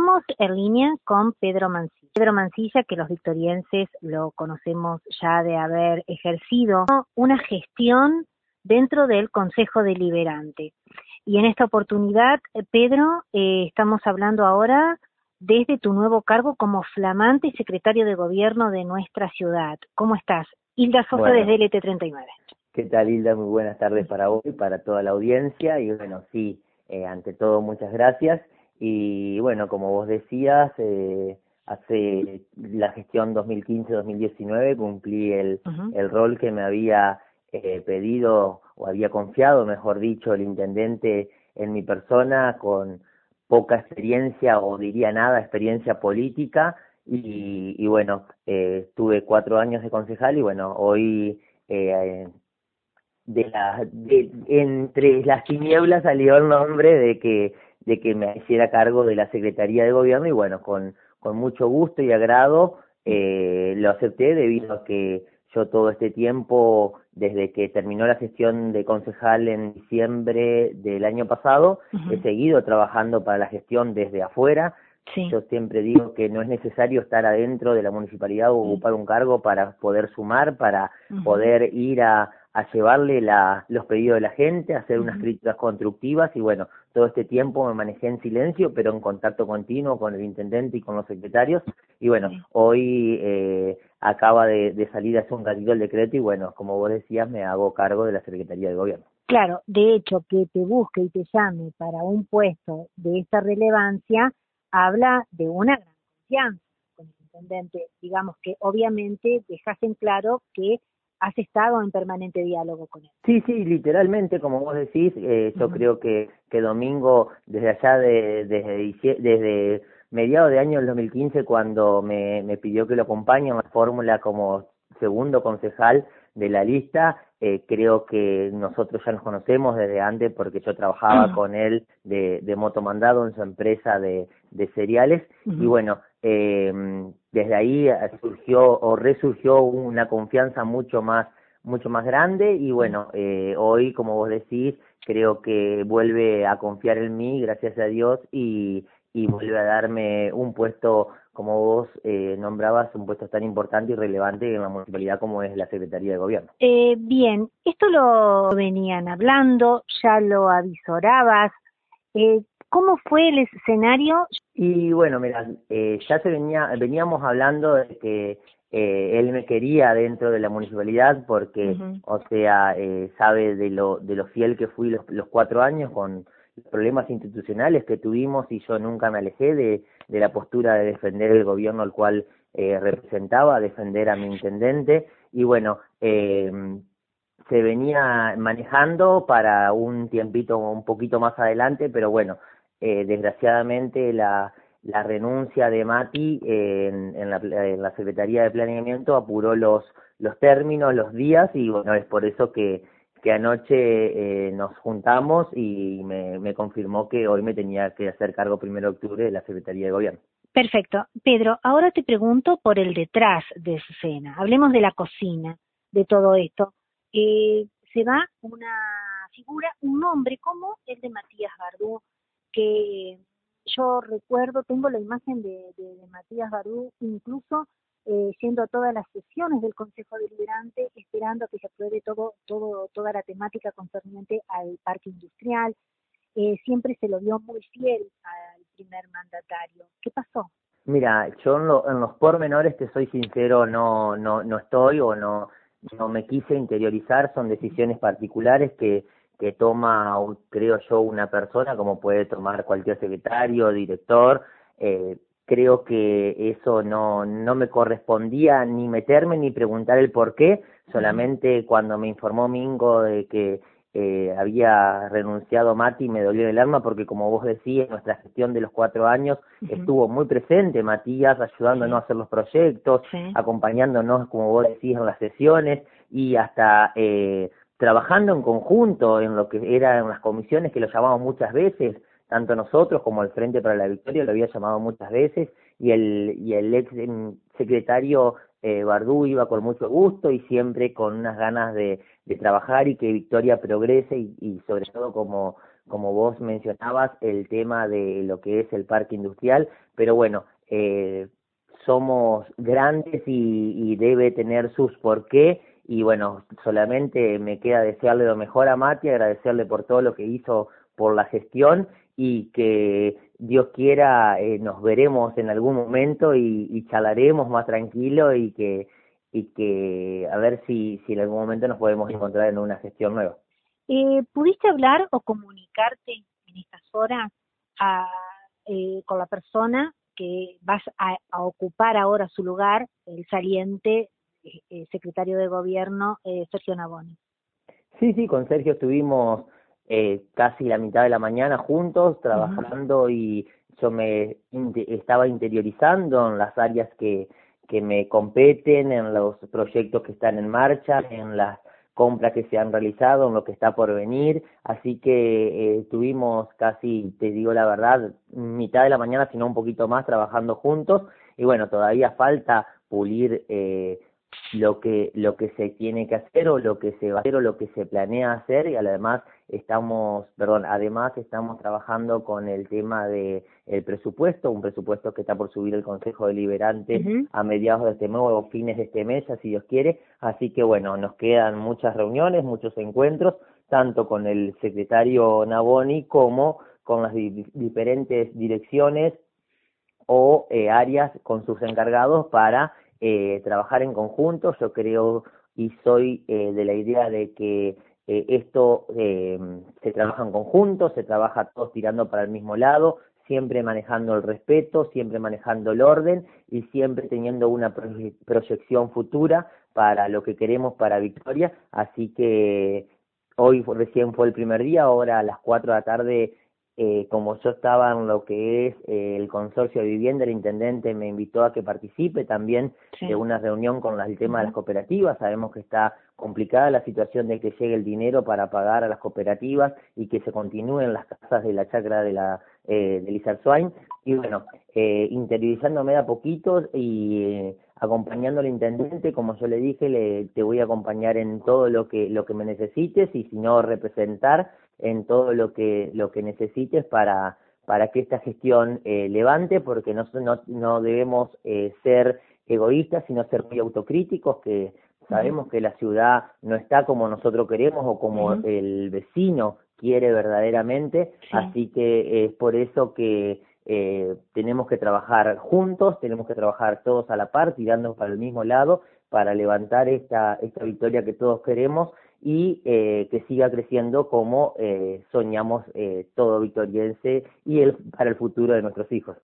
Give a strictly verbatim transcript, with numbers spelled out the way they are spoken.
Estamos en línea con Pedro Mancilla. Pedro Mancilla, que los victorienses lo conocemos ya de haber ejercido una gestión dentro del Consejo Deliberante. Y en esta oportunidad, Pedro, eh, estamos hablando ahora desde tu nuevo cargo como flamante secretario de gobierno de nuestra ciudad. ¿Cómo estás? Hilda Sosa, bueno, desde L T treinta y nueve. ¿Qué tal, Hilda? Muy buenas tardes para vos y para toda la audiencia. Y bueno, sí, eh, ante todo, muchas gracias. Y bueno, como vos decías, eh, hace la gestión dos mil quince dos mil diecinueve cumplí el, uh-huh. el rol que me había eh, pedido o había confiado, mejor dicho, el intendente en mi persona, con poca experiencia o diría nada experiencia política. Y, y bueno, eh, tuve cuatro años de concejal y bueno, hoy eh, de la de, entre las tinieblas salió el nombre de que de que me hiciera cargo de la Secretaría de Gobierno y bueno, con, con mucho gusto y agrado eh, lo acepté debido a que yo todo este tiempo, desde que terminó la gestión de concejal en diciembre del año pasado, uh-huh. he seguido trabajando para la gestión desde afuera. Sí. Yo siempre digo que no es necesario estar adentro de la municipalidad o ocupar un cargo para poder sumar, para uh-huh. poder ir a, a llevarle la, los pedidos de la gente, hacer uh-huh. unas críticas constructivas y bueno, todo este tiempo me manejé en silencio, pero en contacto continuo con el intendente y con los secretarios y bueno, sí. hoy eh, acaba de, de salir hace un ratito el decreto y bueno, como vos decías, me hago cargo de la Secretaría de Gobierno. Claro, de hecho, que te busque y te llame para un puesto de esta relevancia habla de una gran confianza con el intendente, digamos que obviamente dejas en claro que has estado en permanente diálogo con él. Sí, sí, literalmente, como vos decís, eh, yo uh-huh. creo que, que Domingo, desde allá, de, desde, desde mediados de año del dos mil quince, cuando me, me pidió que lo acompañe en la fórmula como segundo concejal de la lista, eh, creo que nosotros ya nos conocemos desde antes porque yo trabajaba uh-huh. con él de, de motomandado en su empresa de, de cereales uh-huh. y bueno, eh, desde ahí surgió o resurgió una confianza mucho más mucho más grande y bueno, eh, hoy, como vos decís, creo que vuelve a confiar en mí, gracias a Dios, y, y vuelve a darme un puesto, como vos eh, nombrabas, un puesto tan importante y relevante en la municipalidad como es la Secretaría de Gobierno. Eh, bien, esto lo venían hablando, ya lo avisorabas, eh, ¿cómo fue el escenario? Y bueno, mira, eh, ya se venía, veníamos hablando de que Eh, él me quería dentro de la municipalidad porque, uh-huh. o sea, eh, sabe de lo de lo fiel que fui los, los cuatro años con los problemas institucionales que tuvimos y yo nunca me alejé de, de la postura de defender el gobierno al cual eh, representaba, defender a mi intendente y bueno, eh, se venía manejando para un tiempito un poquito más adelante, pero bueno, eh, desgraciadamente la la renuncia de Mati eh, en, en, la, en la Secretaría de Planeamiento apuró los los términos, los días, y bueno, es por eso que, que anoche eh, nos juntamos y me, me confirmó que hoy me tenía que hacer cargo primero de octubre de la Secretaría de Gobierno. Perfecto. Pedro, ahora te pregunto por el detrás de escena. Hablemos de la cocina, de todo esto. Eh, se va una figura, un hombre como el de Matías Bardú, que yo recuerdo, tengo la imagen de, de, de Matías Bardú, incluso eh, yendo a todas las sesiones del Consejo Deliberante, esperando que se apruebe todo, todo, toda la temática concerniente al parque industrial. Eh, siempre se lo vio muy fiel al primer mandatario. ¿Qué pasó? Mira, yo en, lo, en los pormenores, te soy sincero, no, no, no estoy o no, no me quise interiorizar, son decisiones particulares que que toma, creo yo, una persona, como puede tomar cualquier secretario, director. Eh, creo que eso no, no me correspondía ni meterme ni preguntar el por qué, solamente cuando me informó Mingo de que eh, había renunciado Mati me dolió el alma porque, como vos decías, en nuestra gestión de los cuatro años uh-huh. estuvo muy presente Matías, ayudándonos sí. a hacer los proyectos, sí. acompañándonos, como vos decís, en las sesiones y hasta eh, trabajando en conjunto en lo que era en las comisiones, que lo llamamos muchas veces, tanto nosotros como el Frente para la Victoria lo había llamado muchas veces, y el y el ex secretario eh, Bardú iba con mucho gusto y siempre con unas ganas de, de trabajar y que Victoria progrese y, y sobre todo como como vos mencionabas, el tema de lo que es el parque industrial, pero bueno, eh, somos grandes y, y debe tener sus porqué, y bueno, solamente me queda desearle lo mejor a Mati, agradecerle por todo lo que hizo por la gestión, y que Dios quiera eh, nos veremos en algún momento y, y charlaremos más tranquilo, y que y que a ver si, si en algún momento nos podemos encontrar en una gestión nueva. Eh, ¿Pudiste hablar o comunicarte en estas horas a, eh, con la persona que vas a, a ocupar ahora su lugar, el saliente eh, eh, secretario de Gobierno, eh, Sergio Navoni? Sí, sí, con Sergio estuvimos eh, casi la mitad de la mañana juntos trabajando, y yo me inte- estaba interiorizando en las áreas que, que me competen, en los proyectos que están en marcha, en las compras que se han realizado, en lo que está por venir, así que eh, tuvimos casi, te digo la verdad, mitad de la mañana, sino un poquito más, trabajando juntos, y bueno, todavía falta pulir eh, lo que lo que se tiene que hacer, o lo que se va a hacer, o lo que se planea hacer, y además estamos, perdón, además estamos trabajando con el tema de el presupuesto, un presupuesto que está por subir el Consejo Deliberante Uh-huh. a mediados de este mes o fines de este mes, si Dios quiere, así que bueno, nos quedan muchas reuniones, muchos encuentros, tanto con el secretario Navoni como con las di diferentes direcciones o eh, áreas con sus encargados para eh, trabajar en conjunto. Yo creo y soy eh, de la idea de que eh, esto eh, se trabaja en conjunto, se trabaja todos tirando para el mismo lado, siempre manejando el respeto, siempre manejando el orden, y siempre teniendo una proye proyección futura para lo que queremos para Victoria. Así que hoy fue, recién fue el primer día, ahora a las cuatro de la tarde, eh, como yo estaba en lo que es eh, el consorcio de vivienda, el intendente me invitó a que participe también Sí. de una reunión con las, el tema Uh-huh. de las cooperativas. Sabemos que está complicada la situación de que llegue el dinero para pagar a las cooperativas y que se continúen las casas de la chacra de la eh, de Lizarzuain, y bueno, eh, interiorizándome de a poquitos y eh, acompañando al intendente, como yo le dije, le, te voy a acompañar en todo lo que lo que me necesites, y si no, representar en todo lo que lo que necesites para para que esta gestión eh, levante, porque no, no, no debemos eh, ser egoístas, sino ser muy autocríticos, que sabemos que la ciudad no está como nosotros queremos o como Uh-huh. el vecino quiere verdaderamente, Sí. así que es por eso que eh, tenemos que trabajar juntos, tenemos que trabajar todos a la par, tirando para el mismo lado, para levantar esta, esta victoria que todos queremos, y eh, que siga creciendo como eh, soñamos eh, todo victoriense, y el, para el futuro de nuestros hijos.